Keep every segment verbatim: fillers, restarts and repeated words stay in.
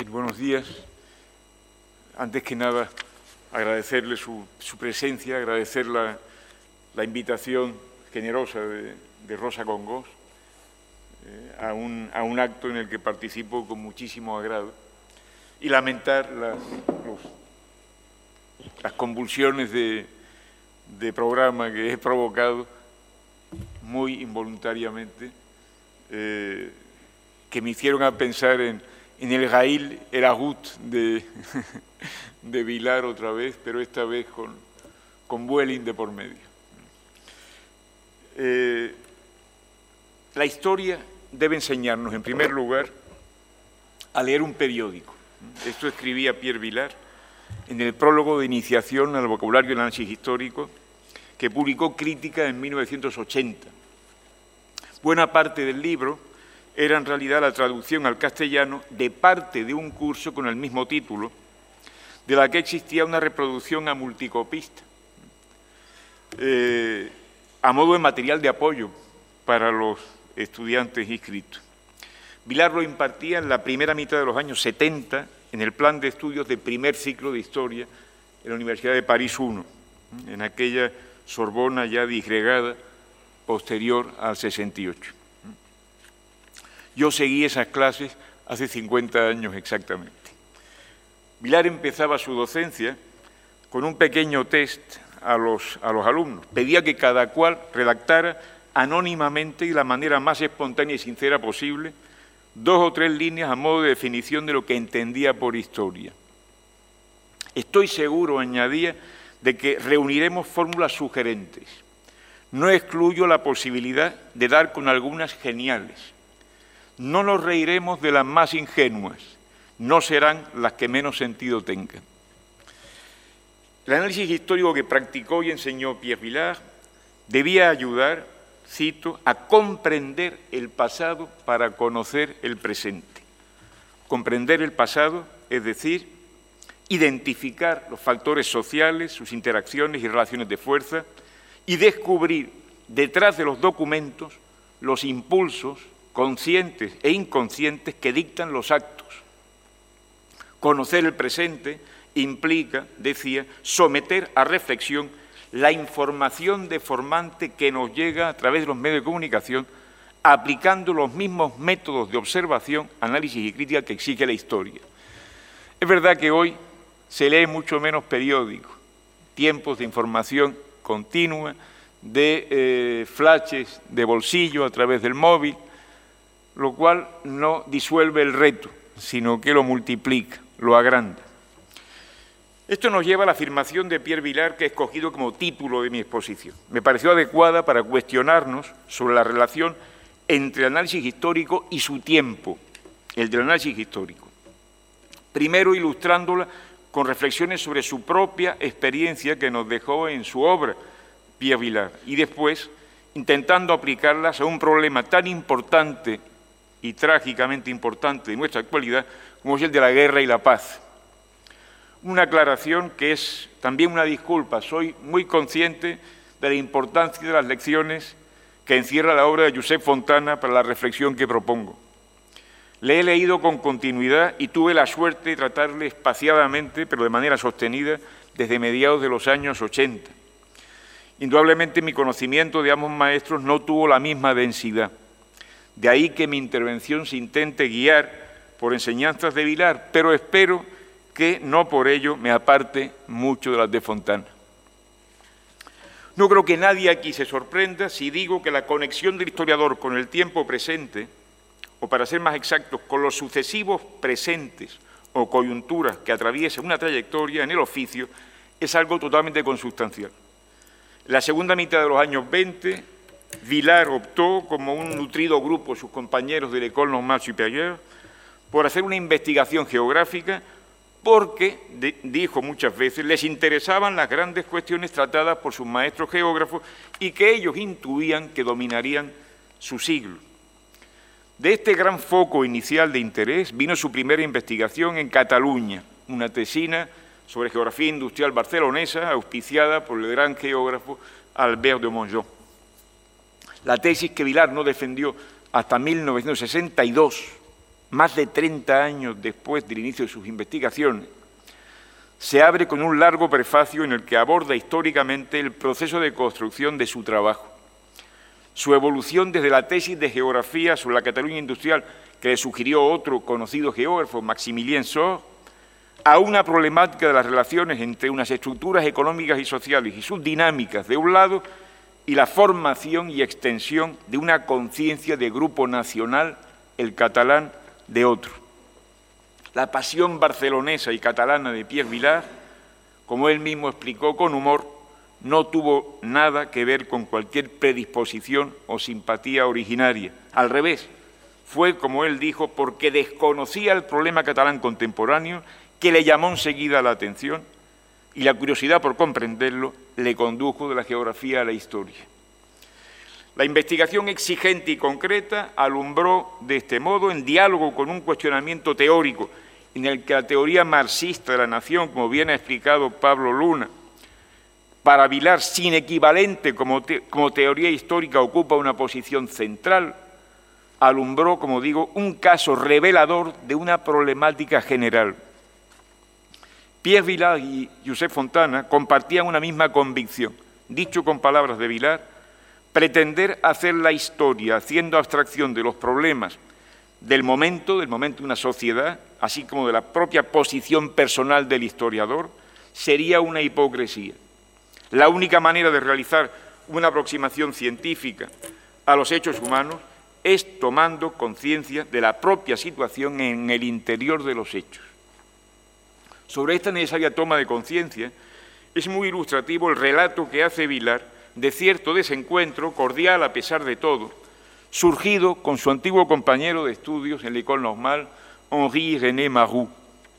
buenos días. Antes que nada, agradecerle su, su presencia, agradecer la, la invitación generosa de, de Rosa Congost eh, a, un, a un acto en el que participo con muchísimo agrado y lamentar las, los, las convulsiones de, de programa que he provocado muy involuntariamente, eh, que me hicieron a pensar en, en el Gail Eragut de, de Vilar otra vez, pero esta vez con, con Vueling de por medio. Eh, la historia debe enseñarnos, en primer lugar, a leer un periódico. Esto escribía Pierre Vilar en el prólogo de iniciación al vocabulario del análisis histórico, que publicó Crítica en mil novecientos ochenta. Buena parte del libro era en realidad la traducción al castellano de parte de un curso con el mismo título, de la que existía una reproducción a multicopista, eh, a modo de material de apoyo para los estudiantes inscritos. Vilar lo impartía en la primera mitad de los años setenta en el plan de estudios de primer ciclo de Historia en la Universidad de París primero, en aquella Sorbona ya disgregada posterior al sesenta y ocho. Yo seguí esas clases hace cincuenta años exactamente. Vilar empezaba su docencia con un pequeño test a los, a los alumnos. Pedía que cada cual redactara anónimamente y de la manera más espontánea y sincera posible dos o tres líneas a modo de definición de lo que entendía por historia. Estoy seguro, añadía, de que reuniremos fórmulas sugerentes. No excluyo la posibilidad de dar con algunas geniales. No nos reiremos de las más ingenuas, no serán las que menos sentido tengan. El análisis histórico que practicó y enseñó Pierre Vilar debía ayudar, cito, a comprender el pasado para conocer el presente. Comprender el pasado, es decir, identificar los factores sociales, sus interacciones y relaciones de fuerza y descubrir detrás de los documentos los impulsos conscientes e inconscientes que dictan los actos. Conocer el presente implica, decía, someter a reflexión la información deformante que nos llega a través de los medios de comunicación, aplicando los mismos métodos de observación, análisis y crítica que exige la historia. Es verdad que hoy se lee mucho menos periódico, tiempos de información continua, de eh, flashes de bolsillo a través del móvil, lo cual no disuelve el reto, sino que lo multiplica, lo agranda. Esto nos lleva a la afirmación de Pierre Vilar que he escogido como título de mi exposición. Me pareció adecuada para cuestionarnos sobre la relación entre el análisis histórico y su tiempo, el del análisis histórico. Primero, ilustrándola con reflexiones sobre su propia experiencia que nos dejó en su obra, Pierre Vilar, y después intentando aplicarlas a un problema tan importante y trágicamente importante de nuestra actualidad como es el de la guerra y la paz. Una aclaración que es también una disculpa. Soy muy consciente de la importancia de las lecciones que encierra la obra de Josep Fontana para la reflexión que propongo. Le he leído con continuidad y tuve la suerte de tratarle espaciadamente, pero de manera sostenida, desde mediados de los años ochenta. Indudablemente mi conocimiento de ambos maestros no tuvo la misma densidad. De ahí que mi intervención se intente guiar por enseñanzas de Vilar, pero espero que no por ello me aparte mucho de las de Fontana. No creo que nadie aquí se sorprenda si digo que la conexión del historiador con el tiempo presente, o para ser más exactos, con los sucesivos presentes o coyunturas que atraviesan una trayectoria en el oficio, es algo totalmente consubstancial. En la segunda mitad de los años veinte, Vilar optó, como un nutrido grupo de sus compañeros de l'École Normale Supérieure, por hacer una investigación geográfica porque, de, dijo muchas veces, les interesaban las grandes cuestiones tratadas por sus maestros geógrafos y que ellos intuían que dominarían su siglo. De este gran foco inicial de interés vino su primera investigación en Cataluña, una tesina sobre geografía industrial barcelonesa auspiciada por el gran geógrafo Albert de Mongeau. La tesis que Vilar no defendió hasta mil novecientos sesenta y dos más de treinta años después del inicio de sus investigaciones, se abre con un largo prefacio en el que aborda históricamente el proceso de construcción de su trabajo, su evolución desde la tesis de geografía sobre la Cataluña industrial que le sugirió otro conocido geógrafo, Maximilien Sor, a una problemática de las relaciones entre unas estructuras económicas y sociales y sus dinámicas de un lado y la formación y extensión de una conciencia de grupo nacional, el catalán, de otro. La pasión barcelonesa y catalana de Pierre Vilar, como él mismo explicó con humor, no tuvo nada que ver con cualquier predisposición o simpatía originaria. Al revés, fue, como él dijo, porque desconocía el problema catalán contemporáneo que le llamó enseguida la atención y la curiosidad por comprenderlo le condujo de la geografía a la historia. La investigación exigente y concreta alumbró de este modo, en diálogo con un cuestionamiento teórico en el que la teoría marxista de la nación, como bien ha explicado Pablo Luna, para Vilar sin equivalente como, te, como teoría histórica ocupa una posición central, alumbró, como digo, un caso revelador de una problemática general. Pierre Vilar y Josep Fontana compartían una misma convicción, dicho con palabras de Vilar, pretender hacer la historia haciendo abstracción de los problemas del momento, del momento de una sociedad, así como de la propia posición personal del historiador, sería una hipocresía. La única manera de realizar una aproximación científica a los hechos humanos es tomando conciencia de la propia situación en el interior de los hechos. Sobre esta necesaria toma de conciencia es muy ilustrativo el relato que hace Vilar de cierto desencuentro, cordial a pesar de todo, surgido con su antiguo compañero de estudios en l'École Normale, Henri René Maroux.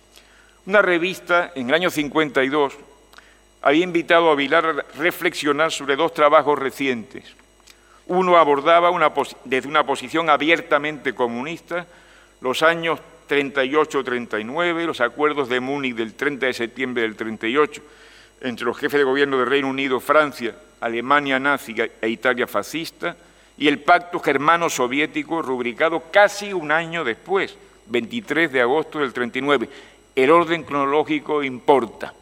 Una revista en el año cincuenta y dos había invitado a Vilar a reflexionar sobre dos trabajos recientes. Uno abordaba una desde una posición abiertamente comunista los años treinta y ocho treinta y nueve, los acuerdos de Múnich del treinta de septiembre del treinta y ocho, entre los jefes de gobierno de Reino Unido, Francia, Alemania nazi e Italia fascista, y el pacto germano-soviético rubricado casi un año después, veintitrés de agosto del treinta y nueve. El orden cronológico importa.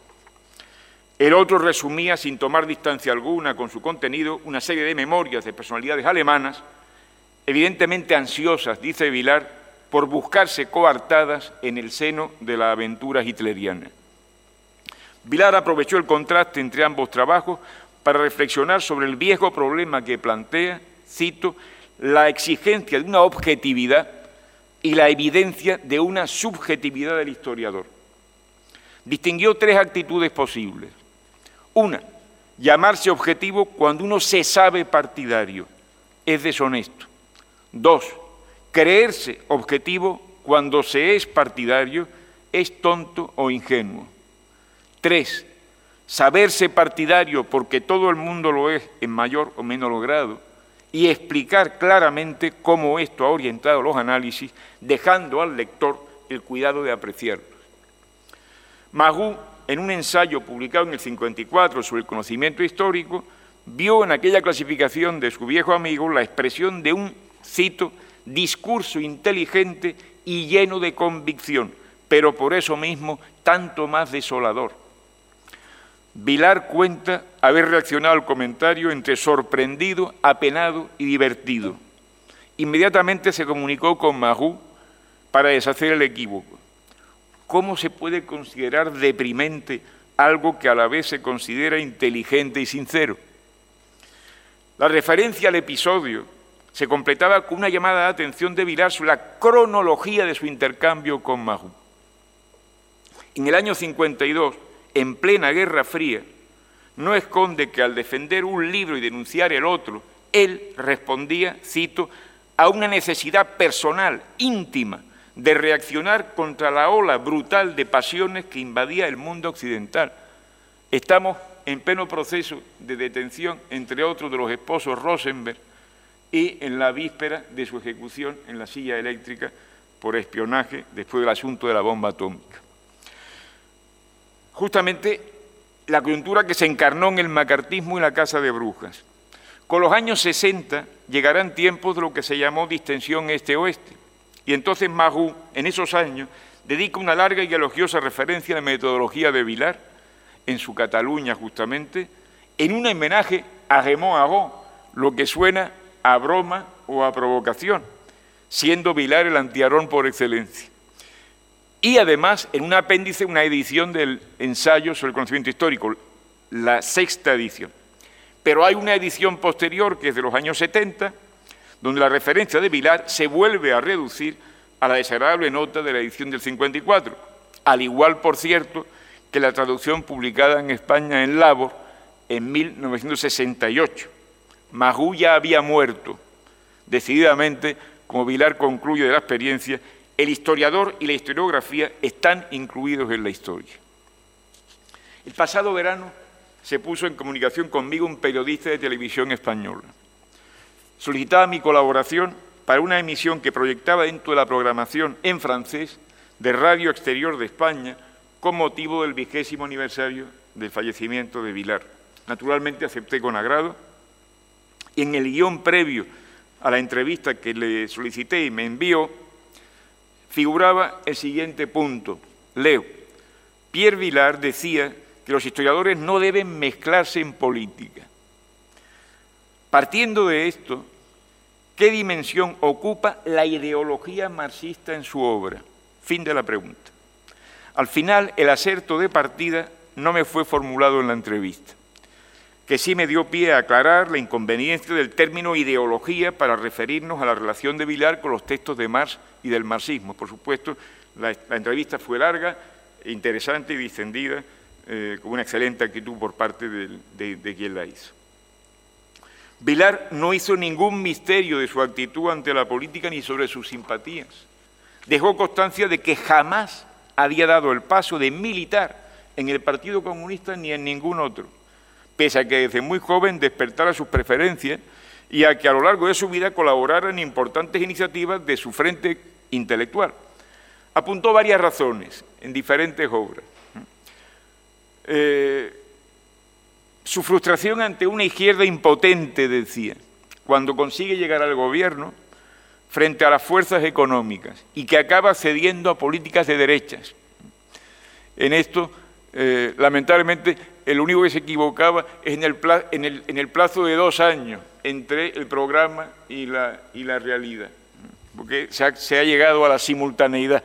El otro resumía, sin tomar distancia alguna con su contenido, una serie de memorias de personalidades alemanas, evidentemente ansiosas, dice Vilar, por buscarse coartadas en el seno de la aventura hitleriana. Vilar aprovechó el contraste entre ambos trabajos para reflexionar sobre el viejo problema que plantea, cito, la exigencia de una objetividad y la evidencia de una subjetividad del historiador. Distinguió tres actitudes posibles. Una, llamarse objetivo cuando uno se sabe partidario, es deshonesto. Dos, creerse objetivo cuando se es partidario, es tonto o ingenuo. Tres, saberse partidario porque todo el mundo lo es en mayor o menor grado y explicar claramente cómo esto ha orientado los análisis, dejando al lector el cuidado de apreciarlos. Maroux, en un ensayo publicado en el cincuenta y cuatro sobre el conocimiento histórico, vio en aquella clasificación de su viejo amigo la expresión de un, cito, discurso inteligente y lleno de convicción, pero por eso mismo tanto más desolador. Vilar cuenta haber reaccionado al comentario entre sorprendido, apenado y divertido. Inmediatamente se comunicó con Maroux para deshacer el equívoco. ¿Cómo se puede considerar deprimente algo que a la vez se considera inteligente y sincero? La referencia al episodio se completaba con una llamada de atención de Vilar sobre la cronología de su intercambio con Maroux. En el año cincuenta y dos, en plena Guerra Fría, no esconde que al defender un libro y denunciar el otro, él respondía, cito, a una necesidad personal, íntima, de reaccionar contra la ola brutal de pasiones que invadía el mundo occidental. Estamos en pleno proceso de detención, entre otros, de los esposos Rosenberg y en la víspera de su ejecución en la silla eléctrica por espionaje después del asunto de la bomba atómica. Justamente la coyuntura que se encarnó en el macartismo y la Casa de Brujas. Con los años sesenta llegarán tiempos de lo que se llamó distensión este-oeste, Y entonces Mahou, en esos años, dedica una larga y elogiosa referencia a la metodología de Vilar, en su Cataluña justamente, en un homenaje a Raymond Aron, lo que suena a broma o a provocación, siendo Vilar el anti-Aron por excelencia. Y además, en un apéndice, una edición del ensayo sobre el conocimiento histórico, la sexta edición. Pero hay una edición posterior, que es de los años setenta, donde la referencia de Vilar se vuelve a reducir a la desagradable nota de la edición del cincuenta y cuatro, al igual, por cierto, que la traducción publicada en España en Labor en mil novecientos sesenta y ocho. Mahou ya había muerto. Decididamente, como Vilar concluye de la experiencia, el historiador y la historiografía están incluidos en la historia. El pasado verano se puso en comunicación conmigo un periodista de televisión española. Solicitaba mi colaboración para una emisión que proyectaba dentro de la programación en francés de Radio Exterior de España con motivo del vigésimo aniversario del fallecimiento de Vilar. Naturalmente acepté con agrado y en el guión previo a la entrevista que le solicité y me envió, figuraba el siguiente punto. Leo: Pierre Vilar decía que los historiadores no deben mezclarse en política. Partiendo de esto, ¿qué dimensión ocupa la ideología marxista en su obra? Fin de la pregunta. Al final, el acerto de partida no me fue formulado en la entrevista, que sí me dio pie a aclarar la inconveniencia del término ideología para referirnos a la relación de Vilar con los textos de Marx y del marxismo. Por supuesto, la, la entrevista fue larga, interesante y distendida, eh, con una excelente actitud por parte de, de, de quien la hizo. Vilar no hizo ningún misterio de su actitud ante la política ni sobre sus simpatías. Dejó constancia de que jamás había dado el paso de militar en el Partido Comunista ni en ningún otro, pese a que desde muy joven despertara sus preferencias y a que a lo largo de su vida colaborara en importantes iniciativas de su frente intelectual. Apuntó varias razones en diferentes obras. Eh, su frustración ante una izquierda impotente, decía, cuando consigue llegar al gobierno frente a las fuerzas económicas y que acaba cediendo a políticas de derechas. En esto, eh, lamentablemente, el único que se equivocaba es en el, pla en, el, en el plazo de dos años entre el programa y la, y la realidad, porque se ha, se ha llegado a la simultaneidad.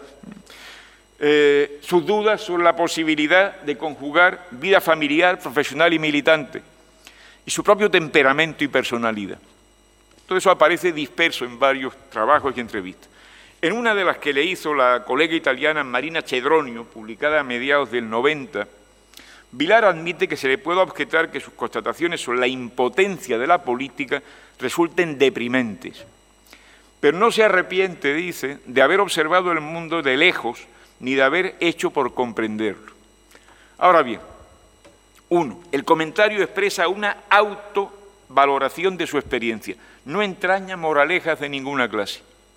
Eh, sus dudas sobre la posibilidad de conjugar vida familiar, profesional y militante, y su propio temperamento y personalidad. Todo eso aparece disperso en varios trabajos y entrevistas. En una de las que le hizo la colega italiana Marina Cedronio, publicada a mediados del noventa, Vilar admite que se le puede objetar que sus constataciones sobre la impotencia de la política resulten deprimentes. Pero no se arrepiente, dice, de haber observado el mundo de lejos ni de haber hecho por comprenderlo. Ahora bien, uno, el comentario expresa una autovaloración de su experiencia, no entraña moralejas de ninguna clase.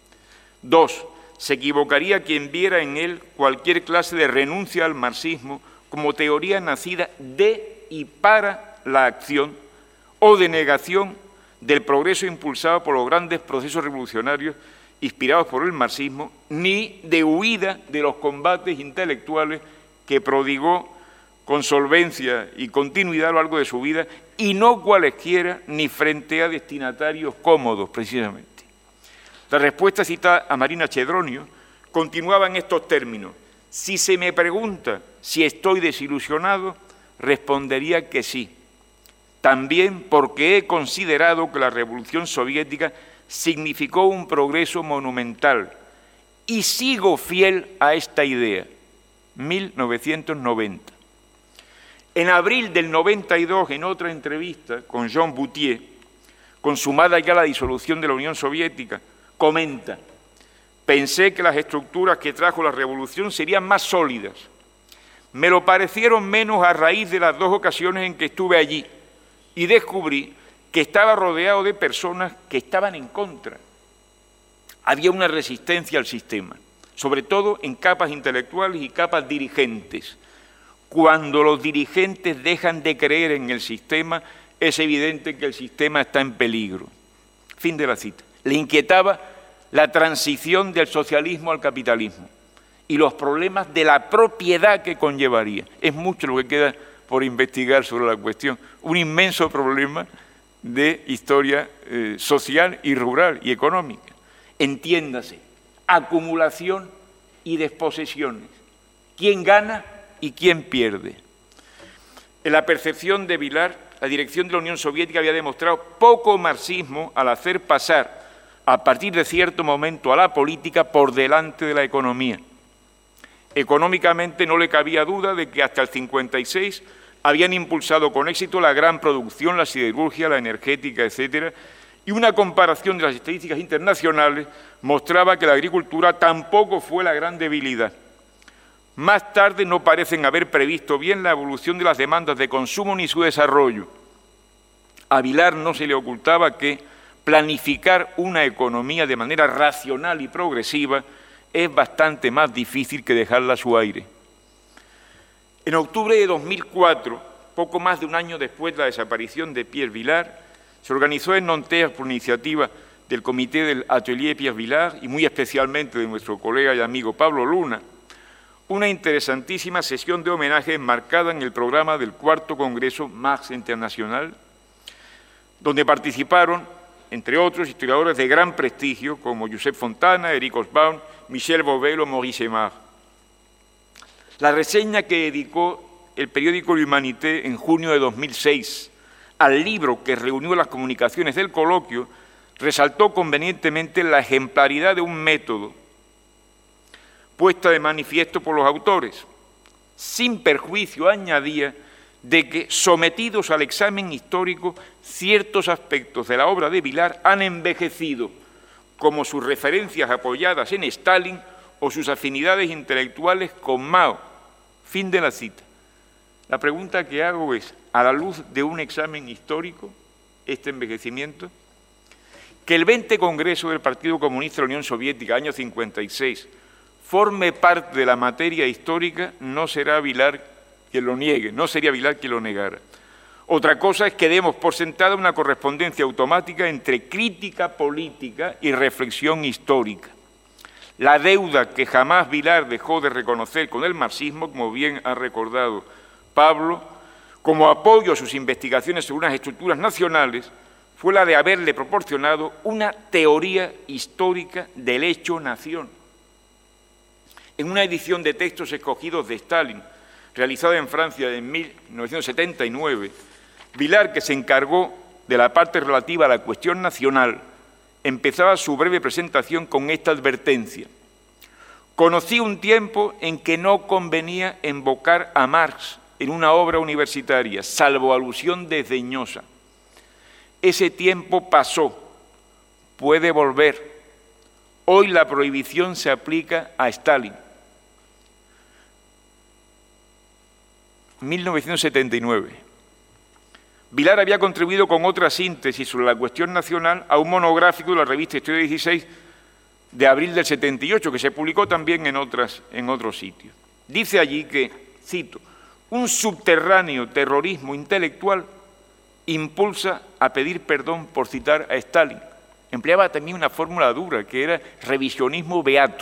Dos, se equivocaría quien viera en él cualquier clase de renuncia al marxismo como teoría nacida de y para la acción o de negación del progreso impulsado por los grandes procesos revolucionarios inspirados por el marxismo, ni de huida de los combates intelectuales que prodigó con solvencia y continuidad a lo largo de su vida, y no cualesquiera ni frente a destinatarios cómodos, precisamente. La respuesta citada a Marina Cedronio continuaba en estos términos: si se me pregunta si estoy desilusionado, respondería que sí. También porque he considerado que la Revolución Soviética significó un progreso monumental y sigo fiel a esta idea. mil novecientos noventa. En abril del noventa y dos, en otra entrevista con Jean Bouthier, consumada ya la disolución de la Unión Soviética, comenta: pensé que las estructuras que trajo la revolución serían más sólidas. Me lo parecieron menos a raíz de las dos ocasiones en que estuve allí y descubrí que estaba rodeado de personas que estaban en contra. Había una resistencia al sistema, sobre todo en capas intelectuales y capas dirigentes. Cuando los dirigentes dejan de creer en el sistema, es evidente que el sistema está en peligro. Fin de la cita. Le inquietaba la transición del socialismo al capitalismo y los problemas de la propiedad que conllevaría. Es mucho lo que queda por investigar sobre la cuestión. Un inmenso problema de historia eh, social y rural y económica. Entiéndase, acumulación y desposesiones. ¿Quién gana y quién pierde? En la percepción de Vilar, la dirección de la Unión Soviética había demostrado poco marxismo al hacer pasar, a partir de cierto momento, a la política por delante de la economía. Económicamente no le cabía duda de que hasta el cincuenta y seis habían impulsado con éxito la gran producción, la siderurgia, la energética, etcétera, y una comparación de las estadísticas internacionales mostraba que la agricultura tampoco fue la gran debilidad. Más tarde no parecen haber previsto bien la evolución de las demandas de consumo ni su desarrollo. A Vilar no se le ocultaba que planificar una economía de manera racional y progresiva es bastante más difícil que dejarla a su aire. En octubre de dos mil cuatro, poco más de un año después de la desaparición de Pierre Vilar, se organizó en Nanterre por iniciativa del comité del Atelier Pierre Vilar y muy especialmente de nuestro colega y amigo Pablo Luna, una interesantísima sesión de homenaje enmarcada en el programa del cuarto Congreso Marx Internacional, donde participaron, entre otros, historiadores de gran prestigio como Josep Fontana, Éric Hobsbawm, Michel Bovell o Maurice Aymar. La reseña que dedicó el periódico L'Humanité en junio de dos mil seis al libro que reunió las comunicaciones del coloquio resaltó convenientemente la ejemplaridad de un método puesta de manifiesto por los autores. Sin perjuicio, añadía, de que, sometidos al examen histórico, ciertos aspectos de la obra de Vilar han envejecido, como sus referencias apoyadas en Stalin o sus afinidades intelectuales con Mao. Fin de la cita. La pregunta que hago es, a la luz de un examen histórico, este envejecimiento, que el veinte Congreso del Partido Comunista de la Unión Soviética, año cincuenta y seis, forme parte de la materia histórica, no será Vilar quien lo niegue, no sería Vilar quien lo negara. Otra cosa es que demos por sentada una correspondencia automática entre crítica política y reflexión histórica. La deuda que jamás Vilar dejó de reconocer con el marxismo, como bien ha recordado Pablo, como apoyo a sus investigaciones sobre unas estructuras nacionales, fue la de haberle proporcionado una teoría histórica del hecho-nación. En una edición de textos escogidos de Stalin, realizada en Francia en mil novecientos setenta y nueve, Vilar, que se encargó de la parte relativa a la cuestión nacional, empezaba su breve presentación con esta advertencia. Conocí un tiempo en que no convenía invocar a Marx en una obra universitaria, salvo alusión desdeñosa. Ese tiempo pasó, puede volver. Hoy la prohibición se aplica a Stalin. mil novecientos setenta y nueve. Vilar había contribuido con otra síntesis sobre la cuestión nacional a un monográfico de la revista Historia dieciséis de abril del setenta y ocho, que se publicó también en, otras, en otros sitios. Dice allí que, cito, un subterráneo terrorismo intelectual impulsa a pedir perdón por citar a Stalin. Empleaba también una fórmula dura, que era revisionismo beato,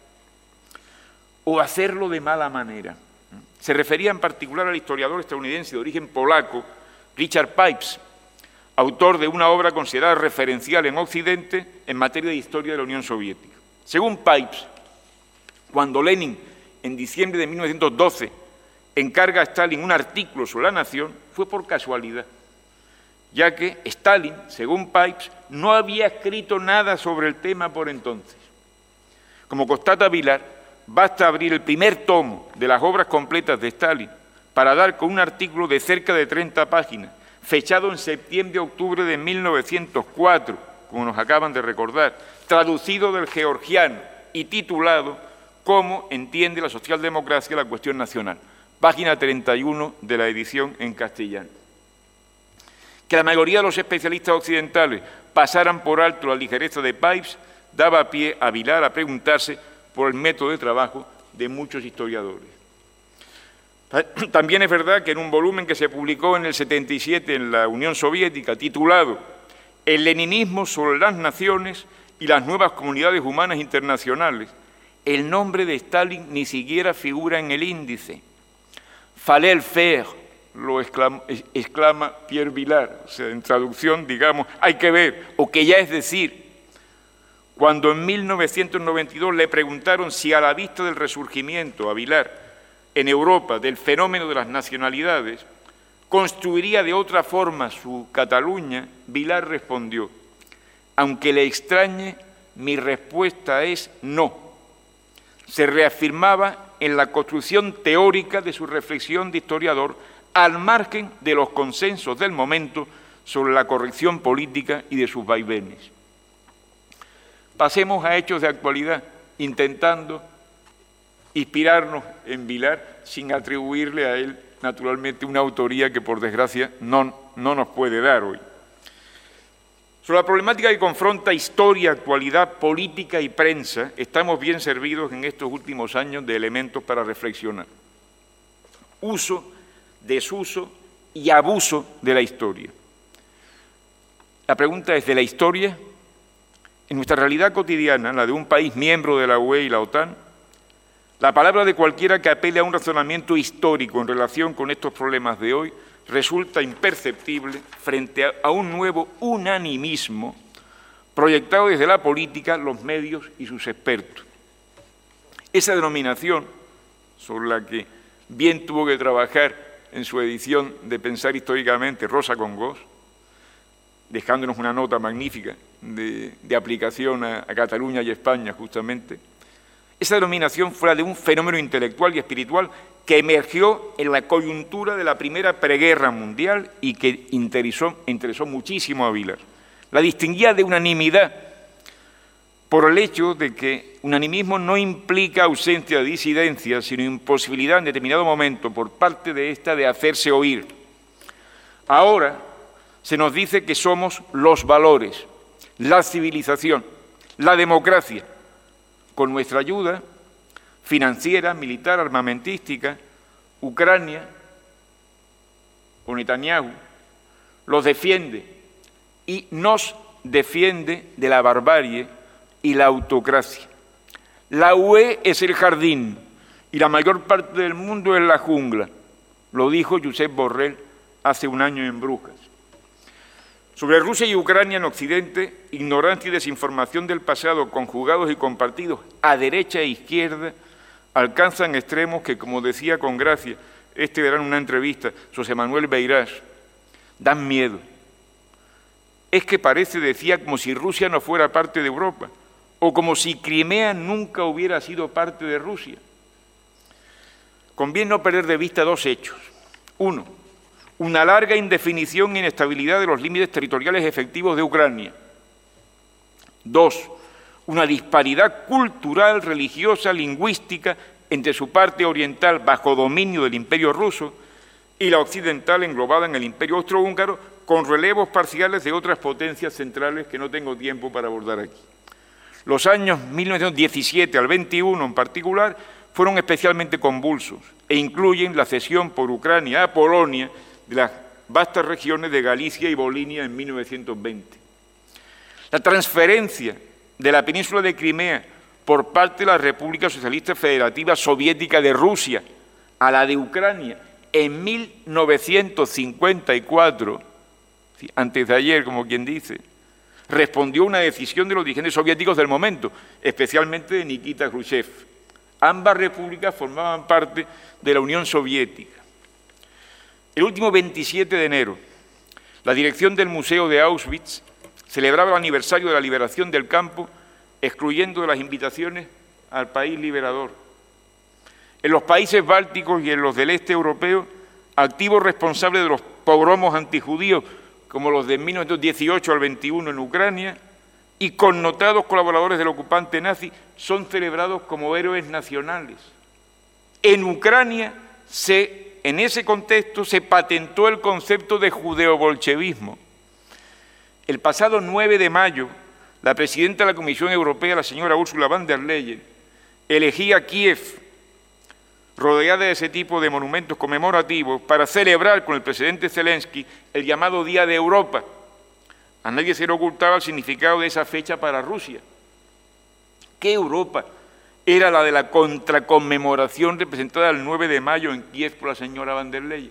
o hacerlo de mala manera. Se refería en particular al historiador estadounidense de origen polaco, Richard Pipes, autor de una obra considerada referencial en Occidente en materia de historia de la Unión Soviética. Según Pipes, cuando Lenin, en diciembre de mil novecientos doce, encarga a Stalin un artículo sobre la nación, fue por casualidad, ya que Stalin, según Pipes, no había escrito nada sobre el tema por entonces. Como constata Vilar, basta abrir el primer tomo de las obras completas de Stalin para dar con un artículo de cerca de treinta páginas, fechado en septiembre-octubre de mil novecientos cuatro, como nos acaban de recordar, traducido del georgiano y titulado ¿Cómo entiende la socialdemocracia la cuestión nacional? Página treinta y uno de la edición en castellano. Que la mayoría de los especialistas occidentales pasaran por alto la ligereza de Pipes daba pie a Vilar a preguntarse por el método de trabajo de muchos historiadores. También es verdad que en un volumen que se publicó en el setenta y siete en la Unión Soviética, titulado El leninismo sobre las naciones y las nuevas comunidades humanas internacionales, el nombre de Stalin ni siquiera figura en el índice. Fallait le faire, lo exclama, exclama Pierre Vilar, o sea, en traducción, digamos, hay que ver, o que ya es decir, cuando en mil novecientos noventa y dos le preguntaron si a la vista del resurgimiento a Vilar en Europa del fenómeno de las nacionalidades, construiría de otra forma su Cataluña, Vilar respondió: aunque le extrañe, mi respuesta es no. Se reafirmaba en la construcción teórica de su reflexión de historiador, al margen de los consensos del momento sobre la corrección política y de sus vaivenes. Pasemos a hechos de actualidad, intentando inspirarnos en Vilar sin atribuirle a él, naturalmente, una autoría que, por desgracia, no, no nos puede dar hoy. Sobre la problemática que confronta historia, actualidad, política y prensa, estamos bien servidos en estos últimos años de elementos para reflexionar. Uso, desuso y abuso de la historia. La pregunta es: ¿de la historia? En nuestra realidad cotidiana, la de un país miembro de la U E y la OTAN, la palabra de cualquiera que apele a un razonamiento histórico en relación con estos problemas de hoy resulta imperceptible frente a, a un nuevo unanimismo proyectado desde la política, los medios y sus expertos. Esa denominación, sobre la que bien tuvo que trabajar en su edición de Pensar Históricamente Rosa Congost, dejándonos una nota magnífica de, de aplicación a, a Cataluña y España, justamente, esa denominación fue la de un fenómeno intelectual y espiritual que emergió en la coyuntura de la primera preguerra mundial y que interesó, interesó muchísimo a Vilar. La distinguía de unanimidad por el hecho de que unanimismo no implica ausencia de disidencia, sino imposibilidad en determinado momento por parte de ésta de hacerse oír. Ahora se nos dice que somos los valores, la civilización, la democracia, con nuestra ayuda financiera, militar, armamentística. Ucrania o Netanyahu los defiende y nos defiende de la barbarie y la autocracia. La U E es el jardín y la mayor parte del mundo es la jungla, lo dijo Josep Borrell hace un año en Brujas. Sobre Rusia y Ucrania en Occidente, ignorancia y desinformación del pasado conjugados y compartidos a derecha e izquierda alcanzan extremos que, como decía con gracia este verano en una entrevista José Manuel Beirás, dan miedo. Es que parece, decía, como si Rusia no fuera parte de Europa, o como si Crimea nunca hubiera sido parte de Rusia. Conviene no perder de vista dos hechos. Uno, una larga indefinición e inestabilidad de los límites territoriales efectivos de Ucrania. Dos, una disparidad cultural, religiosa, lingüística entre su parte oriental bajo dominio del Imperio ruso y la occidental englobada en el Imperio austrohúngaro, con relevos parciales de otras potencias centrales que no tengo tiempo para abordar aquí. Los años mil novecientos diecisiete al veintiuno en particular fueron especialmente convulsos e incluyen la cesión por Ucrania a Polonia de las vastas regiones de Galicia y Volinia en mil novecientos veinte. La transferencia de la península de Crimea por parte de la República Socialista Federativa Soviética de Rusia a la de Ucrania en mil novecientos cincuenta y cuatro, antes de ayer, como quien dice, respondió a una decisión de los dirigentes soviéticos del momento, especialmente de Nikita Khrushchev. Ambas repúblicas formaban parte de la Unión Soviética. El último veintisiete de enero, la dirección del Museo de Auschwitz celebraba el aniversario de la liberación del campo, excluyendo de las invitaciones al país liberador. En los países bálticos y en los del este europeo, activos responsables de los pogromos antijudíos, como los de mil novecientos dieciocho al veintiuno en Ucrania, y connotados colaboradores del ocupante nazi, son celebrados como héroes nacionales. En Ucrania, se, en ese contexto, se patentó el concepto de judeobolchevismo. El pasado nueve de mayo, la presidenta de la Comisión Europea, la señora Ursula von der Leyen, elegía Kiev, rodeada de ese tipo de monumentos conmemorativos, para celebrar con el presidente Zelensky el llamado Día de Europa, A nadie se le ocultaba el significado de esa fecha para Rusia. ¿Qué Europa era la de la contraconmemoración representada el nueve de mayo en Kiev por la señora van der Leyen?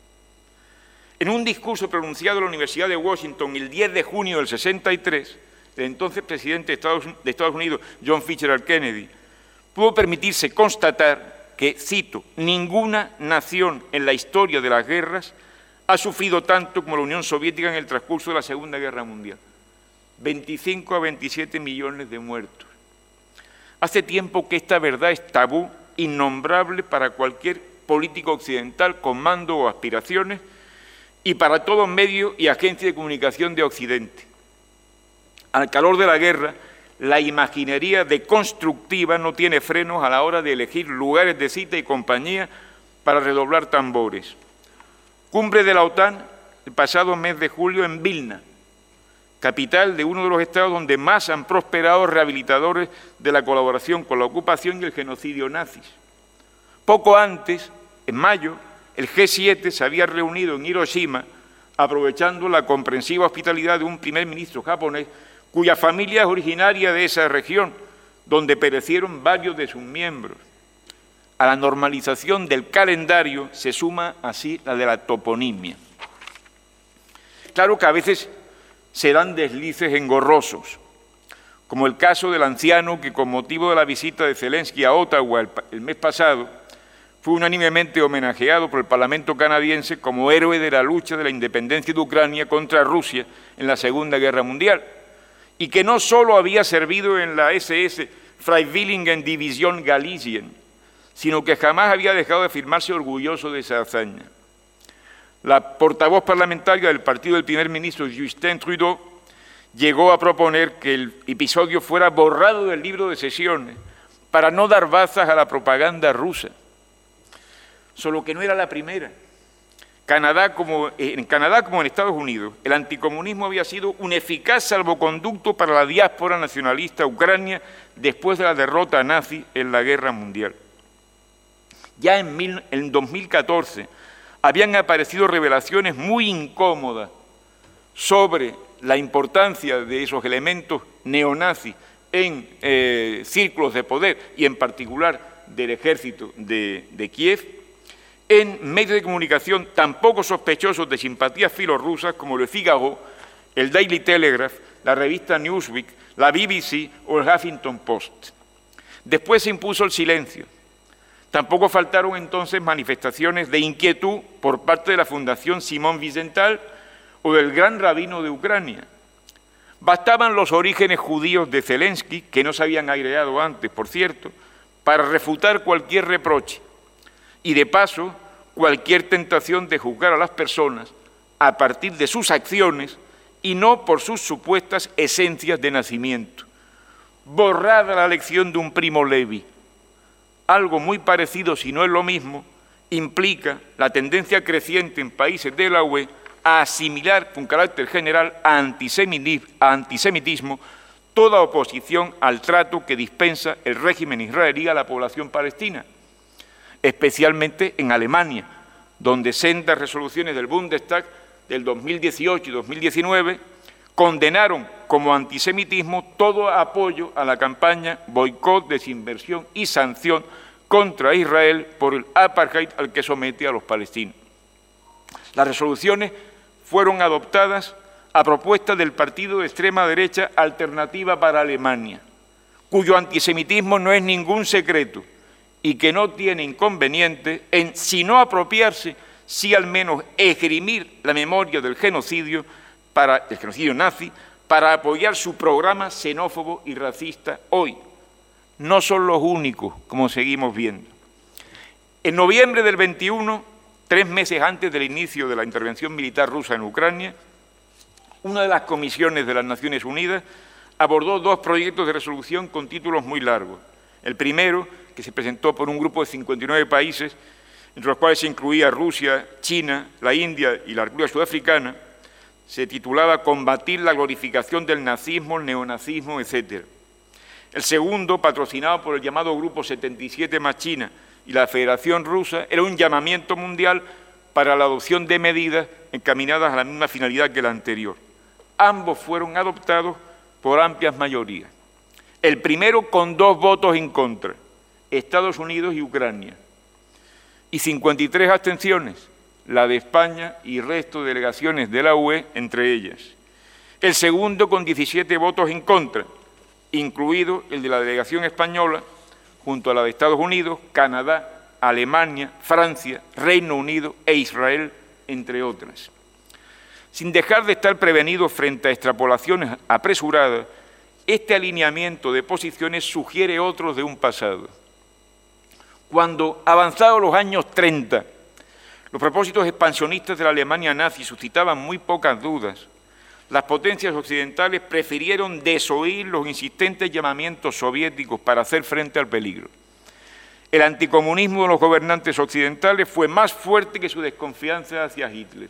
En un discurso pronunciado en la Universidad de Washington el diez de junio del sesenta y tres, el entonces presidente de Estados, de Estados Unidos, John Fitzgerald Kennedy, pudo permitirse constatar que, cito, ninguna nación en la historia de las guerras ha sufrido tanto como la Unión Soviética en el transcurso de la Segunda Guerra Mundial. veinticinco a veintisiete millones de muertos. Hace tiempo que esta verdad es tabú, innombrable para cualquier político occidental con mando o aspiraciones y para todo medio y agencia de comunicación de Occidente. Al calor de la guerra, la imaginería deconstructiva no tiene frenos a la hora de elegir lugares de cita y compañía para redoblar tambores. Cumbre de la OTAN el pasado mes de julio en Vilna, capital de uno de los estados donde más han prosperado rehabilitadores de la colaboración con la ocupación y el genocidio nazis. Poco antes, en mayo, el G siete se había reunido en Hiroshima aprovechando la comprensiva hospitalidad de un primer ministro japonés cuya familia es originaria de esa región, donde perecieron varios de sus miembros. A la normalización del calendario se suma así la de la toponimia. Claro que a veces se dan deslices engorrosos, como el caso del anciano que con motivo de la visita de Zelensky a Ottawa el, el mes pasado fue unánimemente homenajeado por el Parlamento canadiense como héroe de la lucha de la independencia de Ucrania contra Rusia en la Segunda Guerra Mundial, y que no solo había servido en la S S Freiwilligen Division Galicien, sino que jamás había dejado de afirmarse orgulloso de esa hazaña. La portavoz parlamentaria del partido del primer ministro Justin Trudeau llegó a proponer que el episodio fuera borrado del libro de sesiones para no dar bazas a la propaganda rusa. Solo que no era la primera. Canadá como, en Canadá como en Estados Unidos, el anticomunismo había sido un eficaz salvoconducto para la diáspora nacionalista ucrania después de la derrota nazi en la Guerra Mundial. Ya en, mil, en dos mil catorce habían aparecido revelaciones muy incómodas sobre la importancia de esos elementos neonazis en eh, círculos de poder y en particular del ejército de, de Kiev, en medios de comunicación tan poco sospechosos de simpatías filorrusas como Le Figaro, el Daily Telegraph, la revista Newsweek, la B B C o el Huffington Post. Después se impuso el silencio. Tampoco faltaron entonces manifestaciones de inquietud por parte de la Fundación Simón Wiesenthal o del gran rabino de Ucrania. Bastaban los orígenes judíos de Zelensky, que no se habían agregado antes, por cierto, para refutar cualquier reproche y, de paso, cualquier tentación de juzgar a las personas a partir de sus acciones y no por sus supuestas esencias de nacimiento. Borrada la lección de un Primo Levi. Algo muy parecido, si no es lo mismo, implica la tendencia creciente en países de la U E a asimilar con carácter general a antisemitismo toda oposición al trato que dispensa el régimen israelí a la población palestina, especialmente en Alemania, donde sendas resoluciones del Bundestag del dos mil dieciocho y dos mil diecinueve condenaron como antisemitismo todo apoyo a la campaña boicot, desinversión y sanción contra Israel por el apartheid al que somete a los palestinos. Las resoluciones fueron adoptadas a propuesta del partido de extrema derecha Alternativa para Alemania, cuyo antisemitismo no es ningún secreto y que no tiene inconveniente en, si no apropiarse, sí al menos esgrimir la memoria del genocidio, para, el genocidio nazi, para apoyar su programa xenófobo y racista hoy. No son los únicos, como seguimos viendo. En noviembre del veintiuno, tres meses antes del inicio de la intervención militar rusa en Ucrania, una de las comisiones de las Naciones Unidas abordó dos proyectos de resolución con títulos muy largos. El primero, que se presentó por un grupo de cincuenta y nueve países, entre los cuales se incluía Rusia, China, la India y la República Sudafricana, se titulaba Combatir la glorificación del nazismo, el neonazismo, etcétera. El segundo, patrocinado por el llamado Grupo setenta y siete más China y la Federación Rusa, era un llamamiento mundial para la adopción de medidas encaminadas a la misma finalidad que el anterior. Ambos fueron adoptados por amplias mayorías. El primero con dos votos en contra, Estados Unidos y Ucrania, y cincuenta y tres abstenciones, la de España y resto de delegaciones de la U E entre ellas. El segundo con diecisiete votos en contra, incluido el de la delegación española, junto a la de Estados Unidos, Canadá, Alemania, Francia, Reino Unido e Israel, entre otras. Sin dejar de estar prevenidos frente a extrapolaciones apresuradas, este alineamiento de posiciones sugiere otros de un pasado. Cuando, avanzados los años treinta, los propósitos expansionistas de la Alemania nazi suscitaban muy pocas dudas, las potencias occidentales prefirieron desoír los insistentes llamamientos soviéticos para hacer frente al peligro. El anticomunismo de los gobernantes occidentales fue más fuerte que su desconfianza hacia Hitler.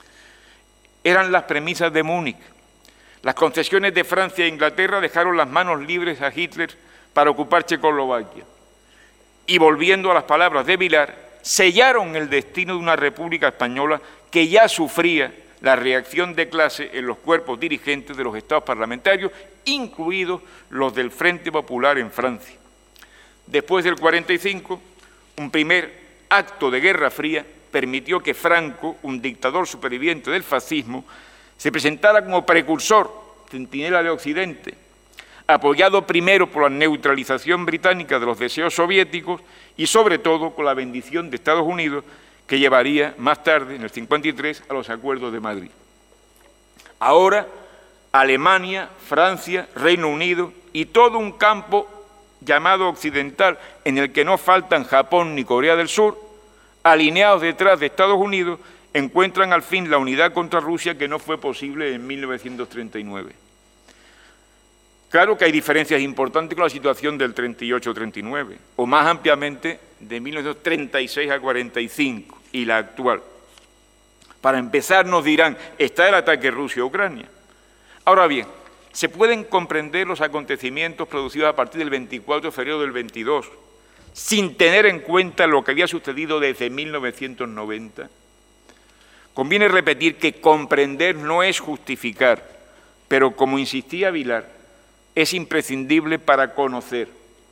Eran las premisas de Múnich. Las concesiones de Francia e Inglaterra dejaron las manos libres a Hitler para ocupar Checoslovaquia. Y volviendo a las palabras de Vilar, sellaron el destino de una república española que ya sufría la reacción de clase en los cuerpos dirigentes de los estados parlamentarios, incluidos los del Frente Popular en Francia. Después del cuarenta y cinco, un primer acto de Guerra Fría permitió que Franco, un dictador superviviente del fascismo, se presentara como precursor, centinela de Occidente, apoyado primero por la neutralización británica de los deseos soviéticos y sobre todo con la bendición de Estados Unidos, que llevaría más tarde, en el cincuenta y tres, a los acuerdos de Madrid. Ahora, Alemania, Francia, Reino Unido y todo un campo llamado occidental, en el que no faltan Japón ni Corea del Sur, alineados detrás de Estados Unidos, encuentran al fin la unidad contra Rusia que no fue posible en mil novecientos treinta y nueve. Claro que hay diferencias importantes con la situación del treinta y ocho treinta y nueve, o más ampliamente de mil novecientos treinta y seis a cuarenta y cinco, y la actual. Para empezar, nos dirán, está el ataque Rusia a Ucrania. Ahora bien, se pueden comprender los acontecimientos producidos a partir del veinticuatro de febrero del veintidós, sin tener en cuenta lo que había sucedido desde mil novecientos noventa. Conviene repetir que comprender no es justificar, pero como insistía Vilar, es imprescindible para conocer.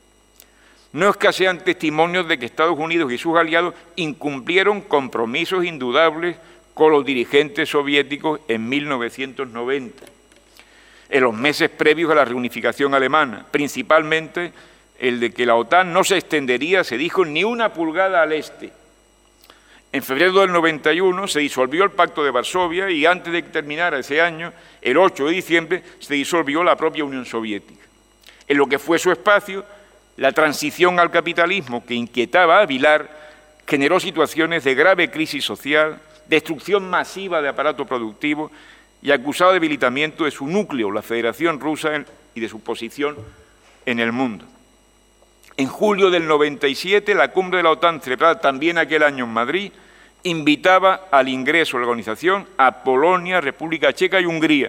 No escasean testimonios de que Estados Unidos y sus aliados incumplieron compromisos indudables con los dirigentes soviéticos en mil novecientos noventa, en los meses previos a la reunificación alemana, principalmente el de que la OTAN no se extendería, se dijo, ni una pulgada al este. En febrero del noventa y uno se disolvió el Pacto de Varsovia y antes de que terminara ese año, el ocho de diciembre, se disolvió la propia Unión Soviética. En lo que fue su espacio, la transición al capitalismo que inquietaba a Vilar generó situaciones de grave crisis social, destrucción masiva de aparato productivo y acusado debilitamiento de su núcleo, la Federación Rusa, y de su posición en el mundo. En julio del noventa y siete, la cumbre de la OTAN, celebrada también aquel año en Madrid, invitaba al ingreso a la organización a Polonia, República Checa y Hungría.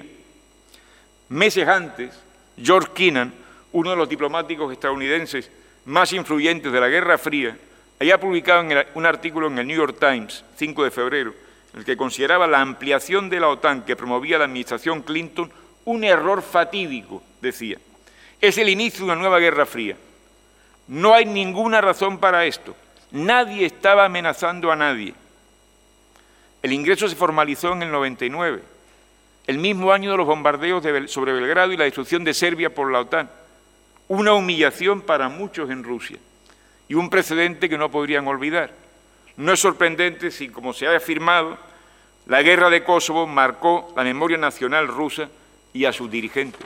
Meses antes, George Kennan, uno de los diplomáticos estadounidenses más influyentes de la Guerra Fría, había publicado un artículo en el New York Times, cinco de febrero, en el que consideraba la ampliación de la OTAN que promovía la administración Clinton un error fatídico, decía. Es el inicio de una nueva Guerra Fría. No hay ninguna razón para esto. Nadie estaba amenazando a nadie. El ingreso se formalizó en el noventa y nueve, el mismo año de los bombardeos de Bel- sobre Belgrado y la destrucción de Serbia por la OTAN. Una humillación para muchos en Rusia y un precedente que no podrían olvidar. No es sorprendente si, como se ha afirmado, la guerra de Kosovo marcó la memoria nacional rusa y a sus dirigentes.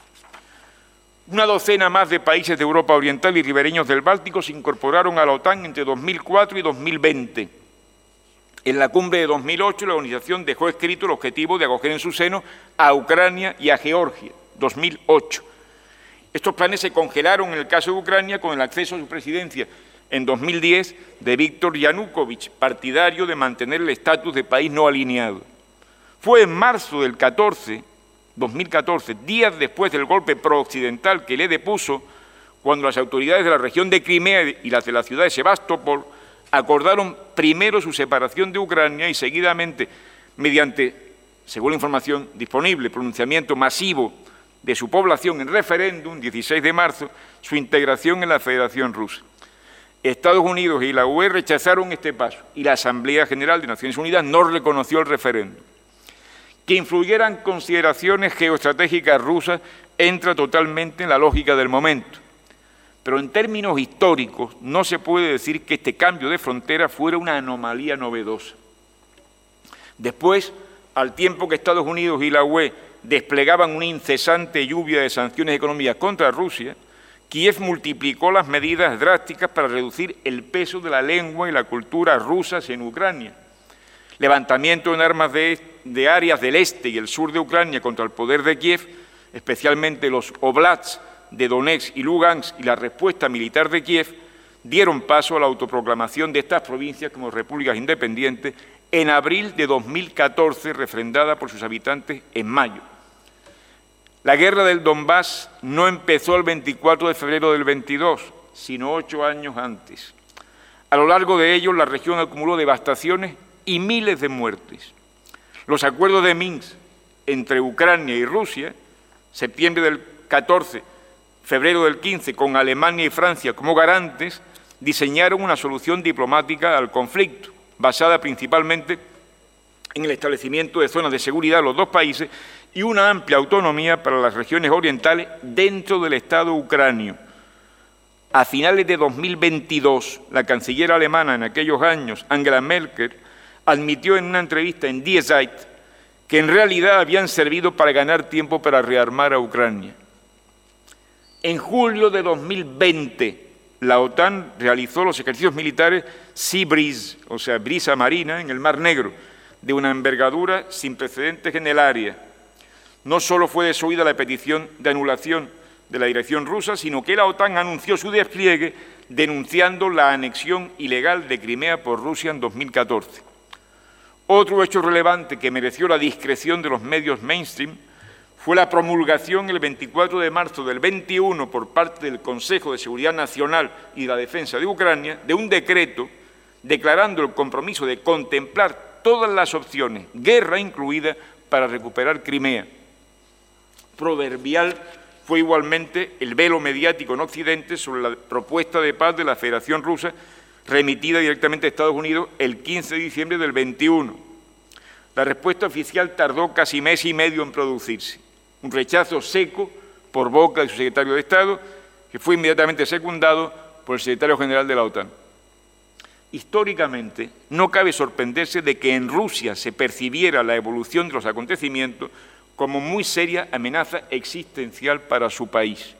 Una docena más de países de Europa Oriental y ribereños del Báltico se incorporaron a la OTAN entre dos mil cuatro y dos mil veinte. En la cumbre de dos mil ocho, la organización dejó escrito el objetivo de acoger en su seno a Ucrania y a Georgia, dos mil ocho. Estos planes se congelaron en el caso de Ucrania con el acceso a su presidencia en dos mil diez de Víktor Yanukóvich, partidario de mantener el estatus de país no alineado. Fue en marzo del catorce, dos mil catorce, días después del golpe pro-occidental que le depuso, cuando las autoridades de la región de Crimea y las de la ciudad de Sebastopol acordaron primero su separación de Ucrania y seguidamente, mediante según la información disponible, pronunciamiento masivo de su población en referéndum, dieciséis de marzo, su integración en la Federación Rusa. Estados Unidos y la U E rechazaron este paso y la Asamblea General de Naciones Unidas no reconoció el referéndum. Que influyeran consideraciones geoestratégicas rusas entra totalmente en la lógica del momento. Pero en términos históricos no se puede decir que este cambio de frontera fuera una anomalía novedosa. Después, al tiempo que Estados Unidos y la U E desplegaban una incesante lluvia de sanciones económicas contra Rusia, Kiev multiplicó las medidas drásticas para reducir el peso de la lengua y la cultura rusas en Ucrania. Levantamiento en armas de, de áreas del este y el sur de Ucrania contra el poder de Kiev, especialmente los oblasts de Donetsk y Lugansk, y la respuesta militar de Kiev, dieron paso a la autoproclamación de estas provincias como repúblicas independientes en abril de dos mil catorce, refrendada por sus habitantes en mayo. La guerra del Donbass no empezó el veinticuatro de febrero del veintidós, sino ocho años antes. A lo largo de ellos, la región acumuló devastaciones y miles de muertes. Los acuerdos de Minsk entre Ucrania y Rusia, septiembre del catorce, febrero del quince, con Alemania y Francia como garantes, diseñaron una solución diplomática al conflicto, basada principalmente en el establecimiento de zonas de seguridad de los dos países y una amplia autonomía para las regiones orientales dentro del Estado ucranio. A finales de dos mil veintidós, la canciller alemana en aquellos años, Angela Merkel, admitió en una entrevista en Die Zeit que en realidad habían servido para ganar tiempo para rearmar a Ucrania. En julio de dos mil veinte, la OTAN realizó los ejercicios militares Sea Breeze, o sea, brisa marina, en el Mar Negro, de una envergadura sin precedentes en el área. No solo fue desoída la petición de anulación de la dirección rusa, sino que la OTAN anunció su despliegue denunciando la anexión ilegal de Crimea por Rusia en dos mil catorce. Otro hecho relevante que mereció la discreción de los medios mainstream fue la promulgación el veinticuatro de marzo del veintiuno por parte del Consejo de Seguridad Nacional y de la Defensa de Ucrania de un decreto declarando el compromiso de contemplar todas las opciones, guerra incluida, para recuperar Crimea. Proverbial fue igualmente el velo mediático en Occidente sobre la propuesta de paz de la Federación Rusa remitida directamente a Estados Unidos el quince de diciembre del veintiuno. La respuesta oficial tardó casi mes y medio en producirse. Un rechazo seco por boca de su secretario de Estado, que fue inmediatamente secundado por el secretario general de la OTAN. Históricamente, no cabe sorprenderse de que en Rusia se percibiera la evolución de los acontecimientos como muy seria amenaza existencial para su país.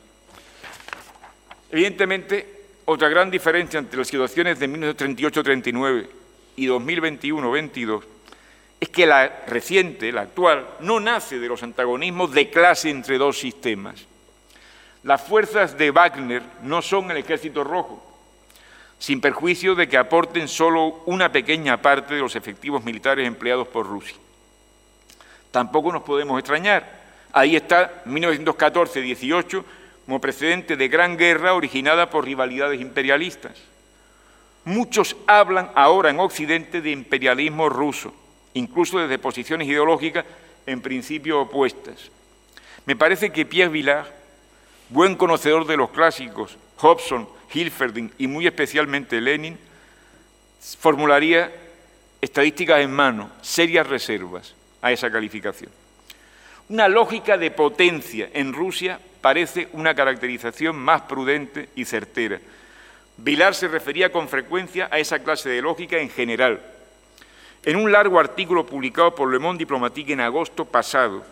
Evidentemente, otra gran diferencia entre las situaciones de mil novecientos treinta y ocho treinta y nueve y dos mil veintiuno veintidós es que la reciente, la actual, no nace de los antagonismos de clase entre dos sistemas. Las fuerzas de Wagner no son el Ejército Rojo, sin perjuicio de que aporten solo una pequeña parte de los efectivos militares empleados por Rusia. Tampoco nos podemos extrañar. Ahí está mil novecientos catorce dieciocho como precedente de gran guerra originada por rivalidades imperialistas. Muchos hablan ahora en Occidente de imperialismo ruso, incluso desde posiciones ideológicas en principio opuestas. Me parece que Pierre Vilar, buen conocedor de los clásicos, Hobson, Hilferding y muy especialmente Lenin, formularía estadísticas en mano, serias reservas a esa calificación. Una lógica de potencia en Rusia parece una caracterización más prudente y certera. Vilar se refería con frecuencia a esa clase de lógica en general. En un largo artículo publicado por Le Monde Diplomatique en agosto pasado,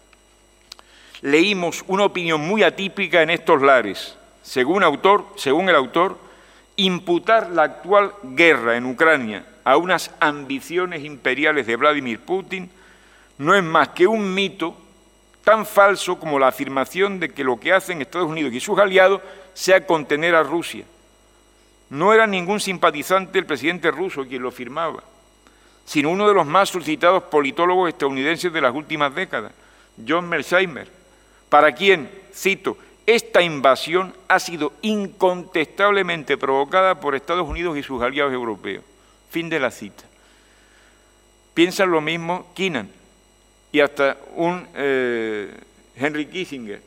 leímos una opinión muy atípica en estos lares. Según, autor, según el autor, imputar la actual guerra en Ucrania a unas ambiciones imperiales de Vladimir Putin no es más que un mito tan falso como la afirmación de que lo que hacen Estados Unidos y sus aliados sea contener a Rusia. No era ningún simpatizante del presidente ruso quien lo firmaba, sino uno de los más solicitados politólogos estadounidenses de las últimas décadas, John Mearsheimer, para quien, cito, esta invasión ha sido incontestablemente provocada por Estados Unidos y sus aliados europeos. Fin de la cita. Piensan lo mismo Keenan y hasta un eh, Henry Kissinger.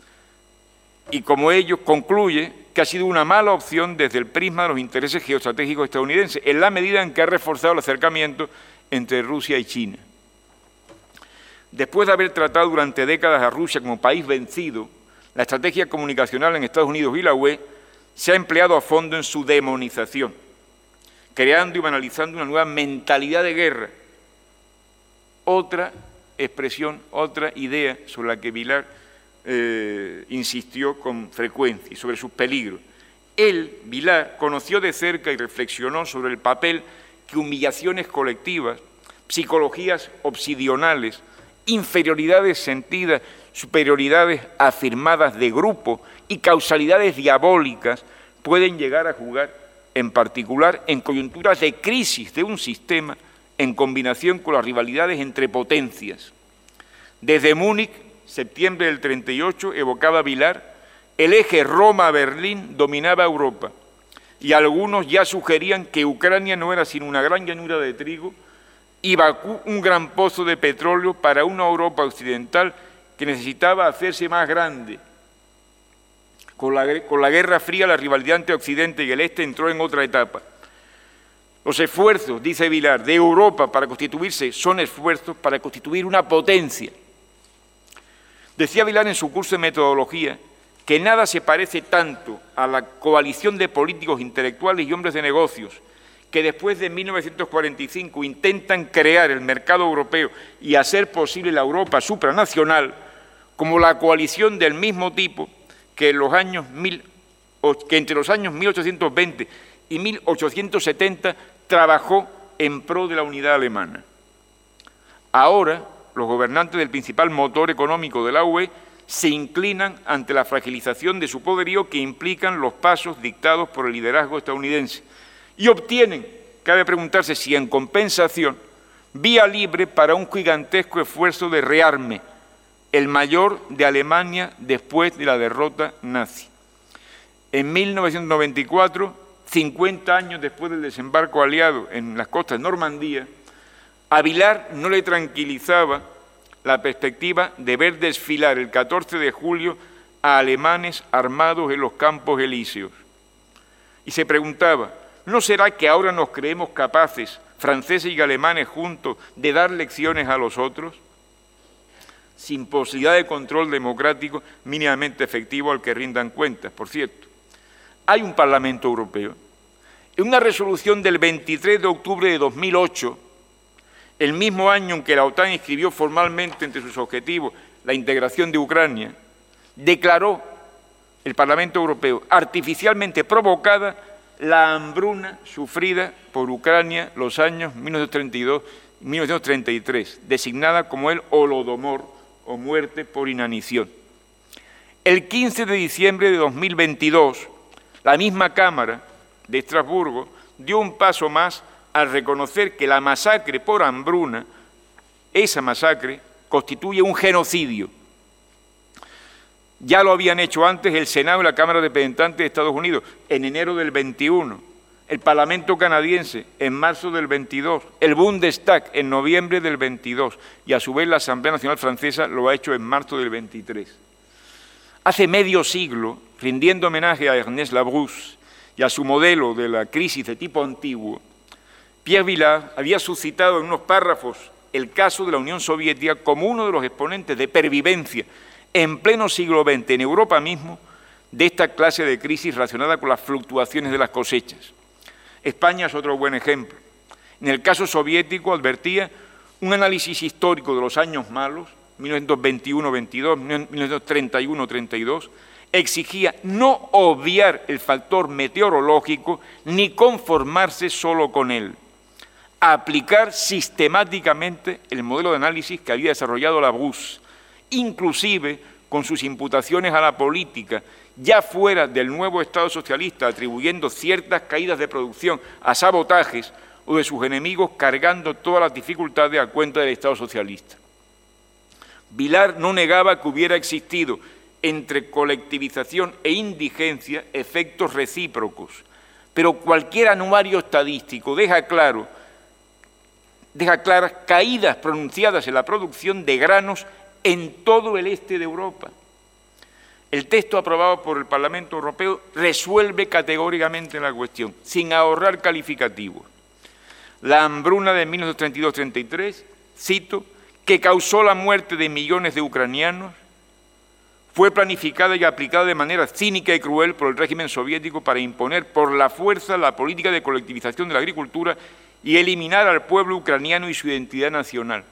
Y como ellos, concluye que ha sido una mala opción desde el prisma de los intereses geoestratégicos estadounidenses, en la medida en que ha reforzado el acercamiento entre Rusia y China. Después de haber tratado durante décadas a Rusia como país vencido, la estrategia comunicacional en Estados Unidos y la U E se ha empleado a fondo en su demonización, creando y banalizando una nueva mentalidad de guerra. Otra expresión, otra idea sobre la que Vilar eh, insistió con frecuencia y sobre sus peligros. Él, Vilar, conoció de cerca y reflexionó sobre el papel que humillaciones colectivas, psicologías obsidionales, inferioridades sentidas, superioridades afirmadas de grupo y causalidades diabólicas pueden llegar a jugar, en particular en coyunturas de crisis de un sistema en combinación con las rivalidades entre potencias. Desde Múnich, septiembre del treinta y ocho, evocaba Vilar, el eje Roma-Berlín dominaba Europa y algunos ya sugerían que Ucrania no era sino una gran llanura de trigo y Bakú un gran pozo de petróleo para una Europa occidental que necesitaba hacerse más grande. Con la, con la Guerra Fría, la rivalidad entre Occidente y el Este entró en otra etapa. Los esfuerzos, dice Vilar, de Europa para constituirse son esfuerzos para constituir una potencia. Decía Vilar en su curso de metodología que nada se parece tanto a la coalición de políticos intelectuales y hombres de negocios que después de mil novecientos cuarenta y cinco intentan crear el mercado europeo y hacer posible la Europa supranacional, como la coalición del mismo tipo que, en los años mil, que entre los años mil ochocientos veinte y mil ochocientos setenta trabajó en pro de la unidad alemana. Ahora, los gobernantes del principal motor económico de la U E se inclinan ante la fragilización de su poderío que implican los pasos dictados por el liderazgo estadounidense y obtienen, cabe preguntarse si en compensación, vía libre para un gigantesco esfuerzo de rearme, el mayor de Alemania después de la derrota nazi. En mil novecientos noventa y cuatro, cincuenta años después del desembarco aliado en las costas de Normandía, a Vilar no le tranquilizaba la perspectiva de ver desfilar el catorce de julio a alemanes armados en los campos elíseos. Y se preguntaba, ¿no será que ahora nos creemos capaces, franceses y alemanes juntos, de dar lecciones a los otros? Sin posibilidad de control democrático mínimamente efectivo al que rindan cuentas, por cierto. Hay un Parlamento Europeo. En una resolución del veintitrés de octubre de dos mil ocho, el mismo año en que la OTAN inscribió formalmente entre sus objetivos la integración de Ucrania, declaró el Parlamento Europeo artificialmente provocada la hambruna sufrida por Ucrania los años mil novecientos treinta y dos y mil novecientos treinta y tres, designada como el Holodomor o muerte por inanición. El quince de diciembre de dos mil veintidós, la misma Cámara de Estrasburgo dio un paso más al reconocer que la masacre por hambruna, esa masacre, constituye un genocidio. Ya lo habían hecho antes el Senado y la Cámara de Representantes de Estados Unidos en enero del veintiuno, el Parlamento canadiense en marzo del veintidós, el Bundestag en noviembre del veintidós y a su vez la Asamblea Nacional Francesa lo ha hecho en marzo del veintitrés. Hace medio siglo, rindiendo homenaje a Ernest Labrousse y a su modelo de la crisis de tipo antiguo, Pierre Vilar había suscitado en unos párrafos el caso de la Unión Soviética como uno de los exponentes de pervivencia en pleno siglo veinte, en Europa mismo, de esta clase de crisis relacionada con las fluctuaciones de las cosechas. España es otro buen ejemplo. En el caso soviético, advertía, un análisis histórico de los años malos, mil novecientos veintiuno veintidós, mil novecientos treinta y uno treinta y dos, exigía no obviar el factor meteorológico ni conformarse solo con él, aplicar sistemáticamente el modelo de análisis que había desarrollado Labrousse, inclusive con sus imputaciones a la política, ya fuera del nuevo Estado socialista, atribuyendo ciertas caídas de producción a sabotajes o de sus enemigos cargando todas las dificultades a cuenta del Estado socialista. Vilar no negaba que hubiera existido entre colectivización e indigencia efectos recíprocos, pero cualquier anuario estadístico deja claro deja claras caídas pronunciadas en la producción de granos en todo el este de Europa. El texto aprobado por el Parlamento Europeo resuelve categóricamente la cuestión, sin ahorrar calificativos. La hambruna de mil novecientos treinta y dos treinta y tres, cito, que causó la muerte de millones de ucranianos, fue planificada y aplicada de manera cínica y cruel por el régimen soviético para imponer por la fuerza la política de colectivización de la agricultura y eliminar al pueblo ucraniano y su identidad nacional.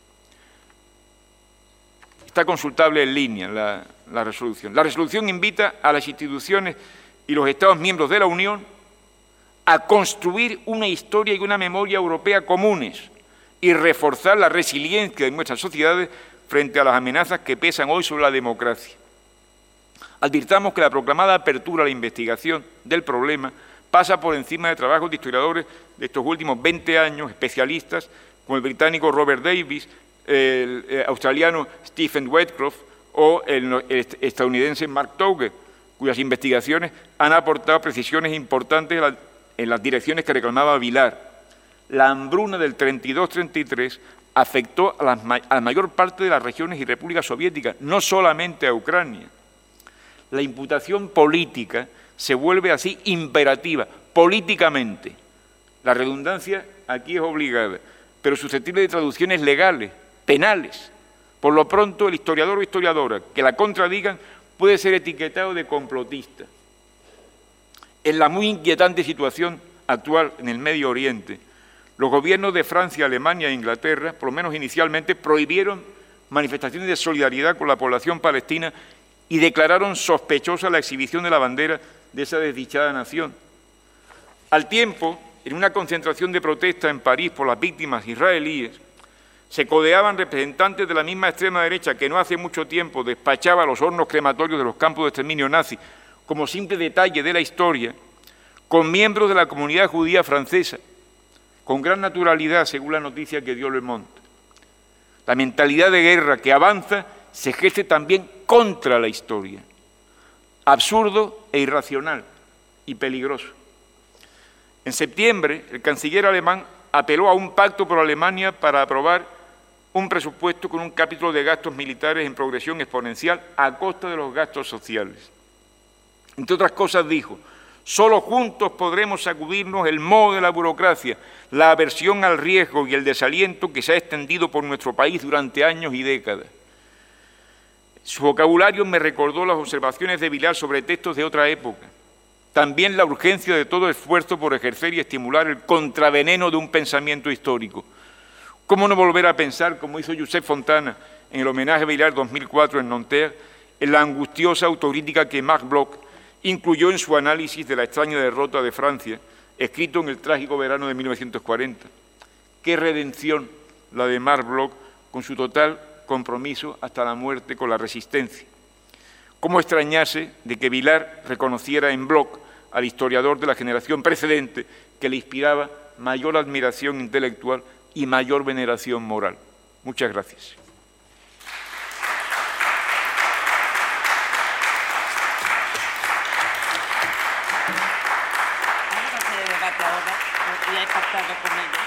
Está consultable en línea la, la resolución. La resolución invita a las instituciones y los Estados miembros de la Unión a construir una historia y una memoria europea comunes y reforzar la resiliencia de nuestras sociedades frente a las amenazas que pesan hoy sobre la democracia. Advirtamos que la proclamada apertura a la investigación del problema pasa por encima de trabajos de historiadores de estos últimos veinte años, especialistas, como el británico Robert Davis, el, el australiano Stephen Whitecroft o el, el estadounidense Mark Tauge, cuyas investigaciones han aportado precisiones importantes en, la, en las direcciones que reclamaba Vilar. La hambruna del treinta y dos treinta y tres afectó a la, a la mayor parte de las regiones y repúblicas soviéticas, no solamente a Ucrania. La imputación política se vuelve así imperativa, políticamente. La redundancia aquí es obligada, pero susceptible de traducciones legales, penales. Por lo pronto, el historiador o historiadora que la contradigan puede ser etiquetado de complotista. En la muy inquietante situación actual en el Medio Oriente, los gobiernos de Francia, Alemania e Inglaterra, por lo menos inicialmente, prohibieron manifestaciones de solidaridad con la población palestina y declararon sospechosa la exhibición de la bandera de esa desdichada nación. Al tiempo, en una concentración de protesta en París por las víctimas israelíes, se codeaban representantes de la misma extrema derecha que no hace mucho tiempo despachaba los hornos crematorios de los campos de exterminio nazi como simple detalle de la historia, con miembros de la comunidad judía francesa, con gran naturalidad, según la noticia que dio Le Monde. La mentalidad de guerra que avanza se ejerce también contra la historia, absurdo e irracional y peligroso. En septiembre, el canciller alemán apeló a un pacto por Alemania para aprobar un presupuesto con un capítulo de gastos militares en progresión exponencial a costa de los gastos sociales. Entre otras cosas dijo: solo juntos podremos sacudirnos el moho de la burocracia, la aversión al riesgo y el desaliento que se ha extendido por nuestro país durante años y décadas. Su vocabulario me recordó las observaciones de Vilar sobre textos de otra época. También la urgencia de todo esfuerzo por ejercer y estimular el contraveneno de un pensamiento histórico. ¿Cómo no volver a pensar, como hizo Josep Fontana en el homenaje a Vilar dos mil cuatro en Nanterre, en la angustiosa autocrítica que Marc Bloch incluyó en su análisis de la extraña derrota de Francia, escrito en el trágico verano de mil novecientos cuarenta. Qué redención la de Marc Bloch, con su total compromiso hasta la muerte con la resistencia. Cómo extrañarse de que Vilar reconociera en Bloch al historiador de la generación precedente que le inspiraba mayor admiración intelectual y mayor veneración moral. Muchas gracias. Vamos a hacer el debate ahora, porque ya he pactado con ellos.